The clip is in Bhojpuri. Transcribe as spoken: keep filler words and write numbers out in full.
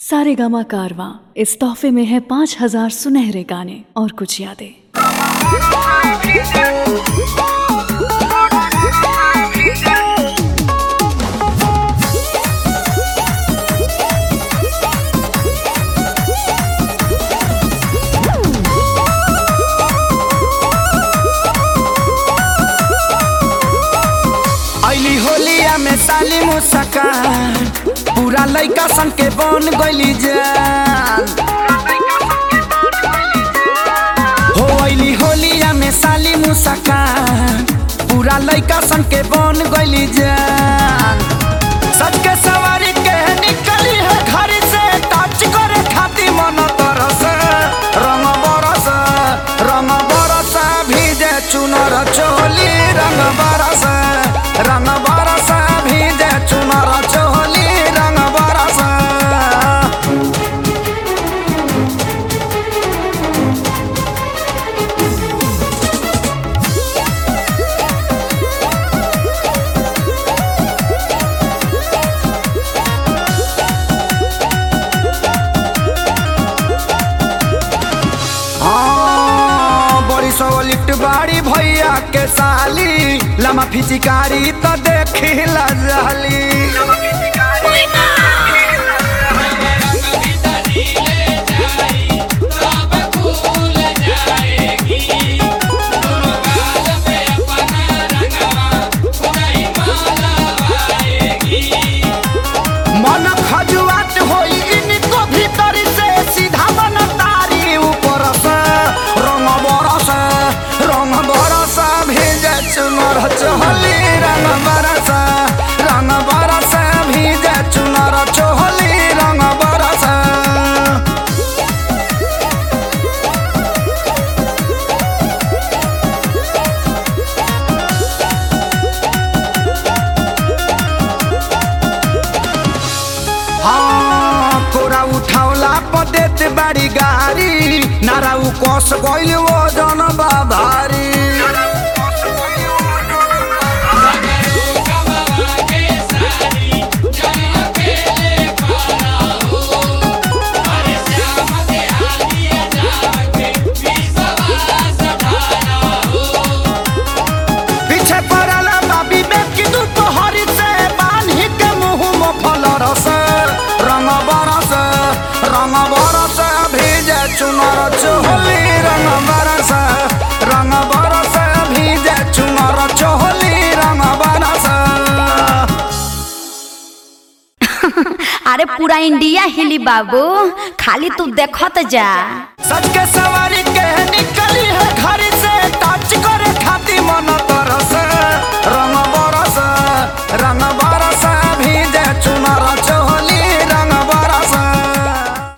सारेगामा कारवां इस तोहफे में है पाँच हजार सुनहरे गाने और कुछ यादें। अली होलिया में साली मुस्कान पूरा लइका सन के बन गइली जान हो। अली होलिया में साली मुस्कान पूरा लइका सन के बन गइली जान। सच के सवारी के निकली है घर से टच करे खाती मन तरस रंग बरस रंग बरस भीजे चुनर चोली रंग बरस रंग बरस भीजे चुनर चोली रंग बरस। हाँ बड़ी सोलिट बाड़ी भैया के साली लमा फिचिकारी तो देखी लजाली। मन खजुआत होई इनको भीतर से सीधा मन तारी ऊपर से रंग बरस रंग बरस भीजे चुनर चोली रंग बरस रंग बरस भीजे चुनर चोली रंग बरस। हाँ कोरा उठावला पदेत बाड़ी गाड़ी नाराउ कोस गइल वो जन बाभारी। पीछे पड़ल बाबी में कि दोपहर से बान्ही के मुंह में फल रस रंग बरस रंग बरस भीजे चुनर चोली रंग बरस रंग बरस भीजे चुनर चोली रंग बरस। अरे पूरा इंडिया हिली बाबू, खाली तू देखत जा। सच के